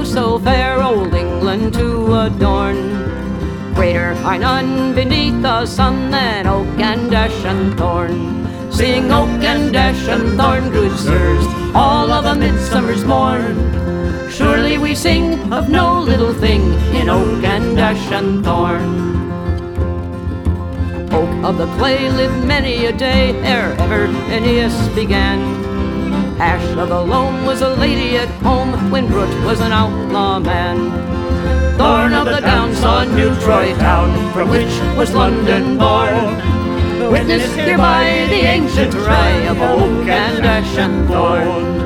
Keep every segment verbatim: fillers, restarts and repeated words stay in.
so fair old England to adorn. Greater are none beneath the sun than oak and ash and thorn. Sing oak and ash and thorn, good sirs, all of a midsummer's morn. Surely we sing of no little thing in oak and ash and thorn. Oak of the clay lived many a day ere ever Aeneas began. Ash of the loam was a lady at home when Brut was an outlaw man. Thorn of the Down saw New Troy town, from which was London born. Witness hereby the ancient cry of oak and ash and thorn.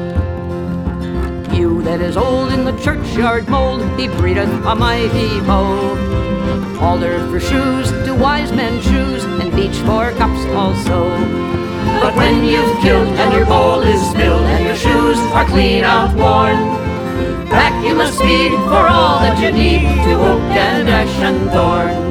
Yew that is old in the churchyard mould, he breedeth a mighty bow. Alder for shoes do wise men choose, and beech for cups also. But when you've killed and your bowl is spilled and your shoes are clean outworn, back you must speed for all that you need to oak and ash and thorn.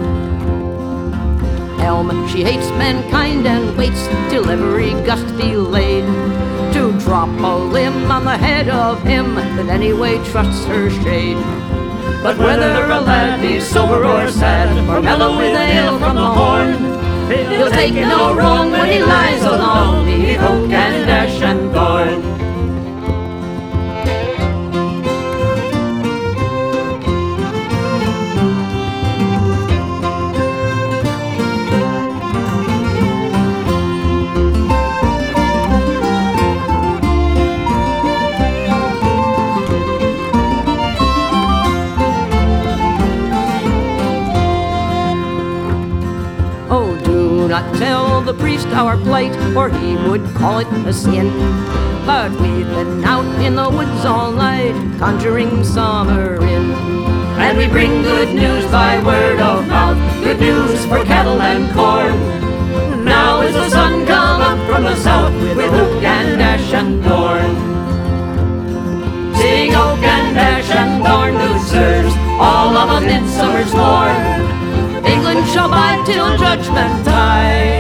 Elm, she hates mankind and waits till every gust be laid, to drop a limb on the head of him that anyway trusts her shade. But whether a lad be sober or sad, or mellow with ale from the horn, he'll take no wrong when he lies alone beneath oak and ash and thorn. Do not tell the priest our plight, or he would call it a sin. But we've been out in the woods all night, conjuring summer in. And we bring good news by word of mouth, good news for cattle and corn. Now is the sun come up from the south, with oak and ash and thorn. Sing oak and ash and thorn, good sirs, all of a midsummer's morn. England shall bide till judgment time.